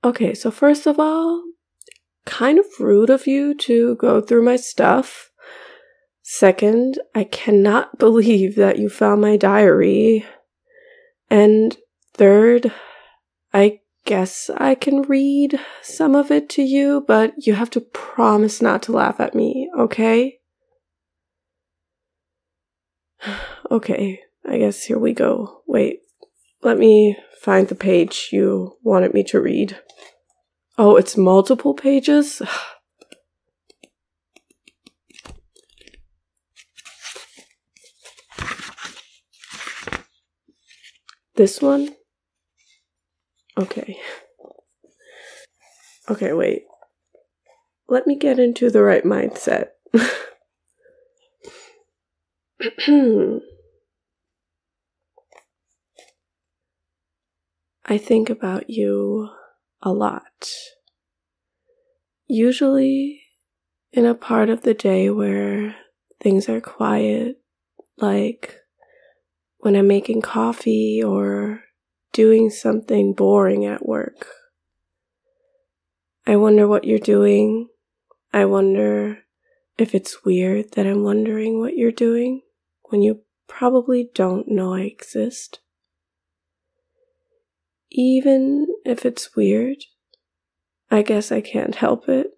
Okay, so first of all, kind of rude of you to go through my stuff. Second, I cannot believe that you found my diary. And third, I guess I can read some of it to you, but you have to promise not to laugh at me, okay? Okay, I guess here we go. Wait, let me find the page you wanted me to read. Oh, it's multiple pages? This one? Okay. Okay, wait. Let me get into the right mindset. I think about you a lot. Usually in a part of the day where things are quiet, like when I'm making coffee or doing something boring at work. I wonder what you're doing. I wonder if it's weird that I'm wondering what you're doing when you probably don't know I exist. Even if it's weird, I guess I can't help it.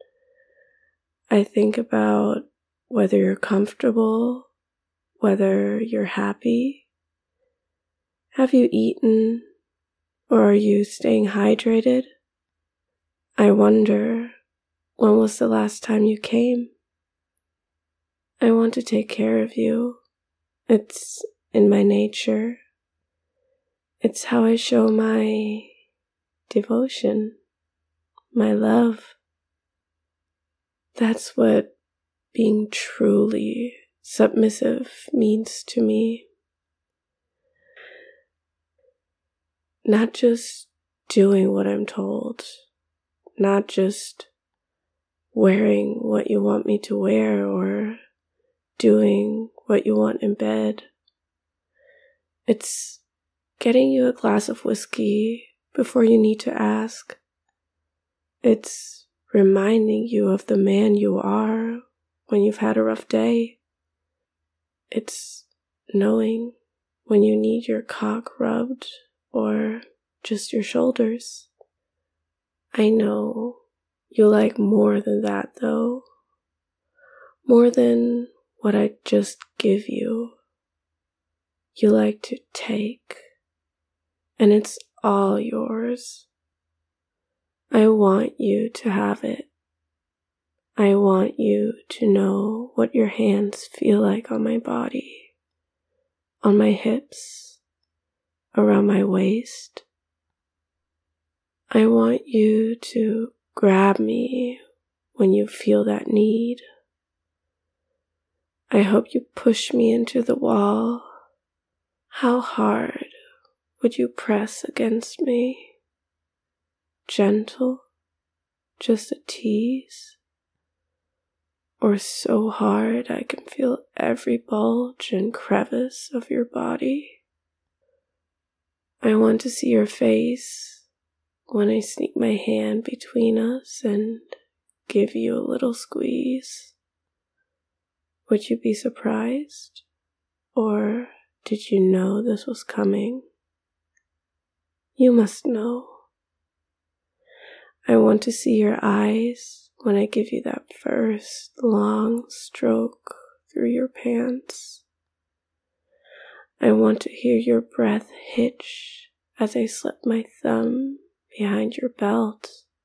I think about whether you're comfortable, whether you're happy. Have you eaten, or are you staying hydrated? I wonder, when was the last time you came? I want to take care of you. It's in my nature. It's how I show my devotion, my love. That's what being truly submissive means to me. Not just doing what I'm told, not just wearing what you want me to wear or doing what you want in bed. It's getting you a glass of whiskey before you need to ask. It's reminding you of the man you are when you've had a rough day. It's knowing when you need your cock rubbed or just your shoulders. I know you like more than that, though. More than what I just give you. You like to take, and it's all yours. I want you to have it. I want you to know what your hands feel like on my body, on my hips, around my waist. I want you to grab me when you feel that need. I hope you push me into the wall. How hard would you press against me? Gentle, just a tease? Or so hard I can feel every bulge and crevice of your body? I want to see your face when I sneak my hand between us and give you a little squeeze. Would you be surprised? Or did you know this was coming? You must know. I want to see your eyes when I give you that first long stroke through your pants. I want to hear your breath hitch as I slip my thumb behind your belt.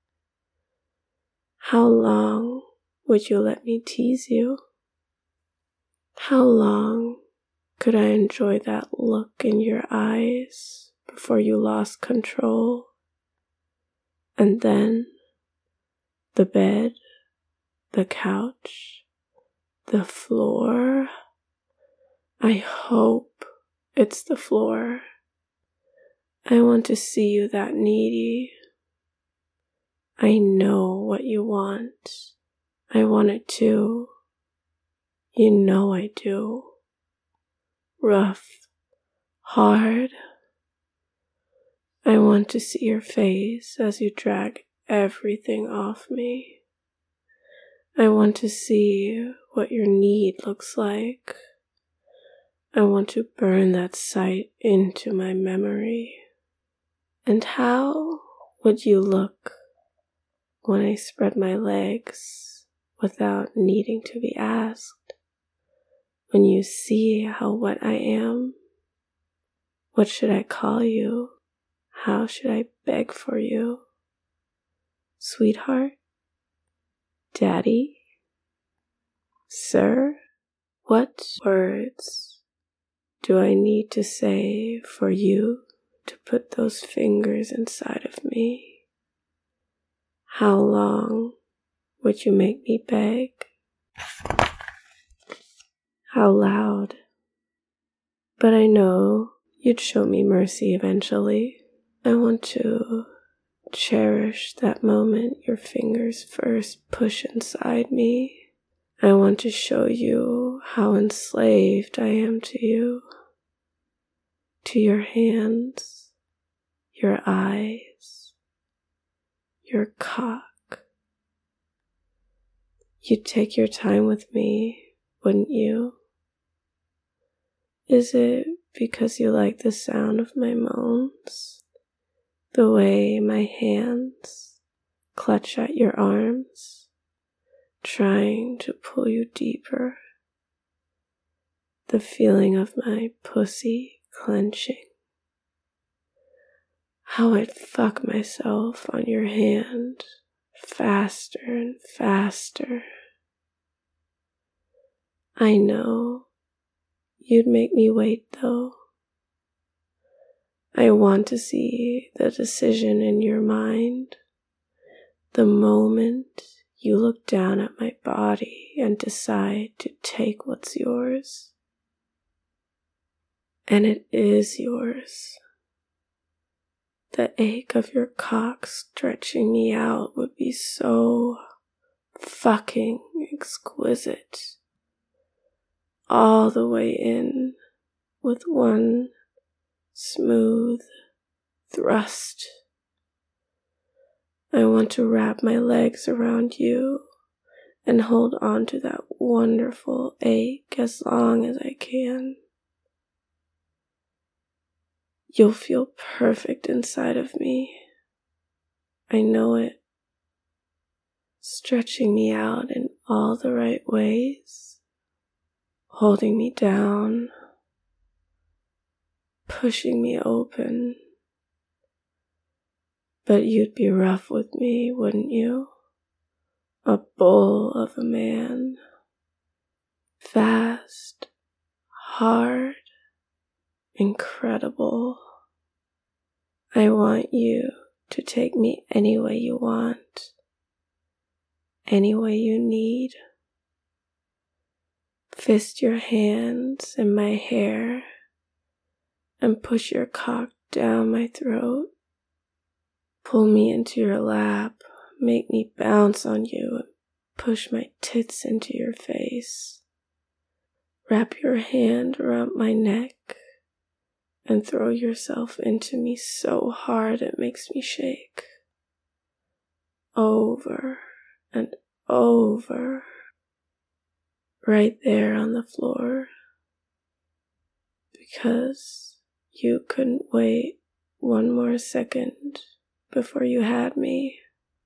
How long would you let me tease you? How long could I enjoy that look in your eyes before you lost control? And then the bed, the couch, the floor. I hope it's the floor. I want to see you that needy. I know what you want. I want it too. You know I do. Rough, hard. I want to see your face as you drag everything off me. I want to see what your need looks like. I want to burn that sight into my memory. And how would you look when I spread my legs without needing to be asked? When you see how wet I am? What should I call you? How should I beg for you? Sweetheart? Daddy? Sir? What words do I need to say for you to put those fingers inside of me? How long would you make me beg? How loud? But I know you'd show me mercy eventually. I want to cherish that moment your fingers first push inside me. I want to show you how enslaved I am to you, to your hands, your eyes, your cock. You'd take your time with me, wouldn't you? Is it because you like the sound of my moans? The way my hands clutch at your arms, trying to pull you deeper. The feeling of my pussy clenching. How I'd fuck myself on your hand, faster and faster. I know you'd make me wait though. I want to see the decision in your mind. The moment you look down at my body and decide to take what's yours. And it is yours. The ache of your cock stretching me out would be so fucking exquisite. All the way in with one smooth thrust. I want to wrap my legs around you and hold on to that wonderful ache as long as I can. You'll feel perfect inside of me. I know it. Stretching me out in all the right ways. Holding me down. Pushing me open. But you'd be rough with me, wouldn't you? A bull of a man. Fast. Hard. Incredible. I want you to take me any way you want. Any way you need. Fist your hands in my hair and push your cock down my throat. Pull me into your lap, make me bounce on you and push my tits into your face. Wrap your hand around my neck and throw yourself into me so hard it makes me shake. Over and over. Right there on the floor. Because you couldn't wait one more second before you had me.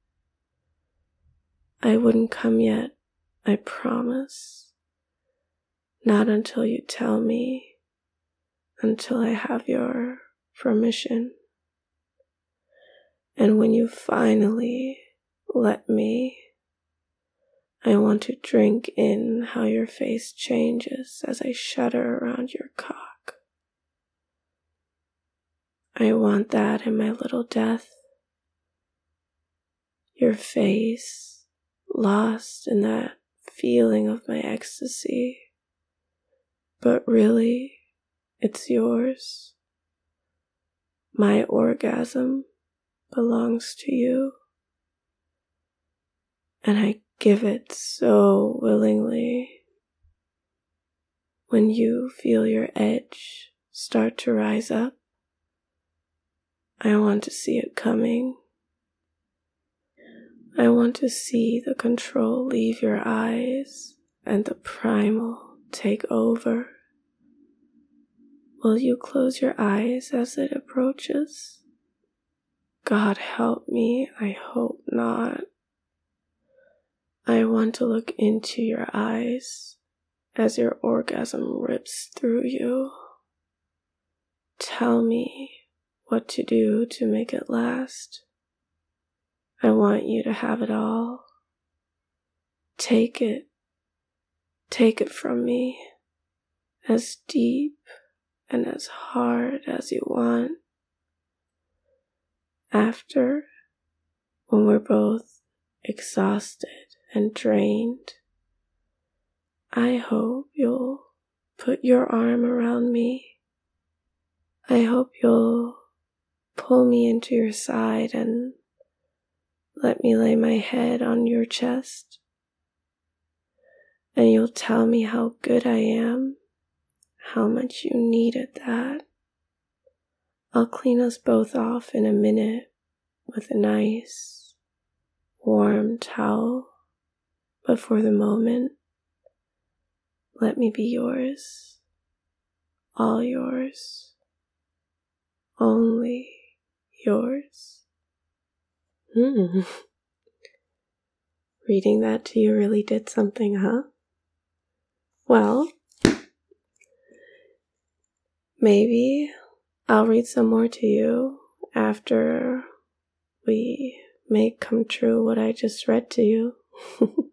I wouldn't come yet, I promise. Not until you tell me. Until I have your permission. And when you finally let me, I want to drink in how your face changes as I shudder around your cock. I want that in my little death. Your face, lost in that feeling of my ecstasy. But really, it's yours. My orgasm belongs to you. And I give it so willingly. When you feel your edge start to rise up, I want to see it coming. I want to see the control leave your eyes and the primal take over. Will you close your eyes as it approaches? God help me, I hope not. I want to look into your eyes as your orgasm rips through you. Tell me what to do to make it last. I want you to have it all. Take it from me, as deep and as hard as you want. After, when we're both exhausted and drained, I hope you'll put your arm around me. I hope you'll pull me into your side and let me lay my head on your chest. And you'll tell me how good I am, how much you needed that. I'll clean us both off in a minute with a nice, warm towel. But for the moment, let me be yours, all yours, only yours. Reading that to you really did something, huh? Well, maybe I'll read some more to you after we make come true what I just read to you.